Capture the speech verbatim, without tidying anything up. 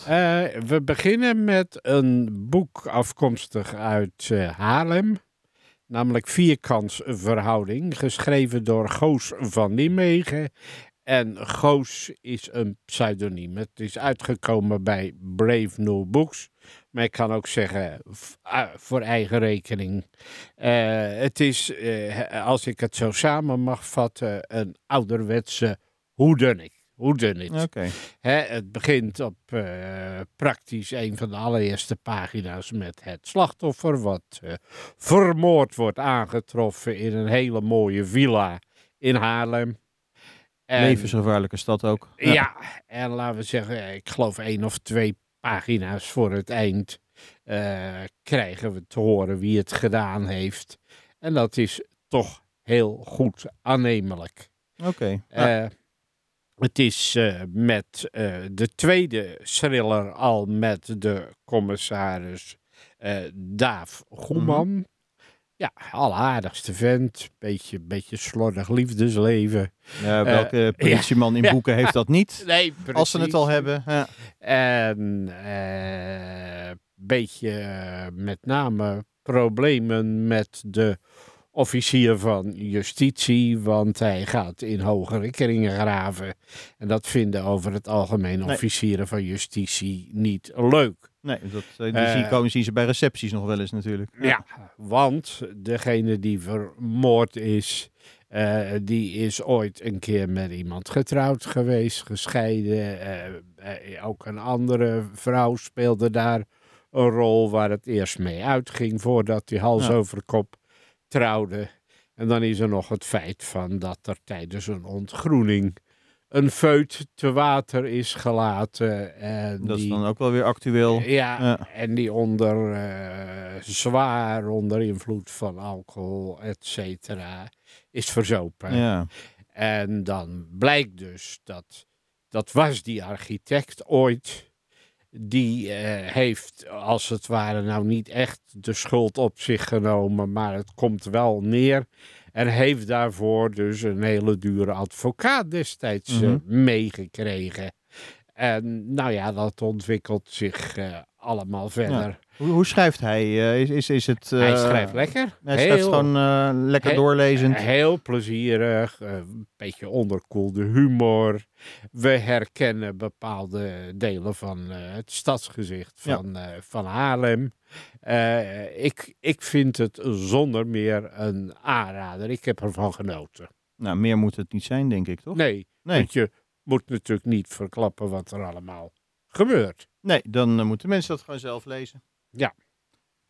Uh, we beginnen met een boek afkomstig uit uh, Haarlem, namelijk Vierkantsverhouding, geschreven door Goos van Nimwegen. En Goos is een pseudoniem. Het is uitgekomen bij Brave New Books, maar ik kan ook zeggen v- uh, voor eigen rekening. Uh, het is, uh, als ik het zo samen mag vatten, een ouderwetse whodunit. Whodunit. Oké. Okay. Hè, het begint op uh, praktisch een van de allereerste pagina's met het slachtoffer, wat uh, vermoord wordt aangetroffen in een hele mooie villa in Haarlem. En, levensgevaarlijke stad ook. Ja. ja, en laten we zeggen, ik geloof één of twee pagina's voor het eind uh, krijgen we te horen wie het gedaan heeft. En dat is toch heel goed aannemelijk. Oké. Okay. Ja. Uh, Het is uh, met uh, de tweede thriller al met de commissaris uh, Daaf Goeman. Mm-hmm. Ja, alleraardigste vent. Beetje, beetje slordig liefdesleven. Ja, welke uh, politieman in ja, boeken heeft dat niet? Nee, precies. Als ze het al hebben. Ja. En een uh, beetje uh, met name problemen met de officier van justitie, want hij gaat in hogere kringen graven. En dat vinden over het algemeen nee. officieren van justitie niet leuk. Nee, dat, die uh, zien, komen, zien ze bij recepties nog wel eens natuurlijk. Ja, ja want degene die vermoord is, uh, die is ooit een keer met iemand getrouwd geweest, gescheiden. Uh, uh, ook een andere vrouw speelde daar een rol waar het eerst mee uitging voordat hij hals ja. over kop trouwde. En dan is er nog het feit van dat er tijdens een ontgroening een feut te water is gelaten. En dat die, is dan ook wel weer actueel. Ja, ja. En die onder uh, zwaar onder invloed van alcohol, et cetera, is verzopen. Ja. En dan blijkt dus dat, dat was die architect ooit. Die uh, heeft als het ware nou niet echt de schuld op zich genomen, maar het komt wel neer. En heeft daarvoor dus een hele dure advocaat destijds mm-hmm. uh, meegekregen. En nou ja, dat ontwikkelt zich uh, allemaal verder. Ja. Hoe, hoe schrijft hij? Uh, is, is, is het, uh, hij schrijft lekker. Hij heel, schrijft gewoon uh, lekker heel, doorlezend. Heel plezierig. Een uh, beetje onderkoelde humor. We herkennen bepaalde delen van uh, het stadsgezicht van, ja. uh, van Haarlem. Uh, ik, ik vind het zonder meer een aanrader. Ik heb ervan genoten. Nou, meer moet het niet zijn, denk ik, toch? Nee, nee. Want je moet natuurlijk niet verklappen wat er allemaal gebeurt. Nee, dan uh, moeten mensen dat gewoon zelf lezen. Ja.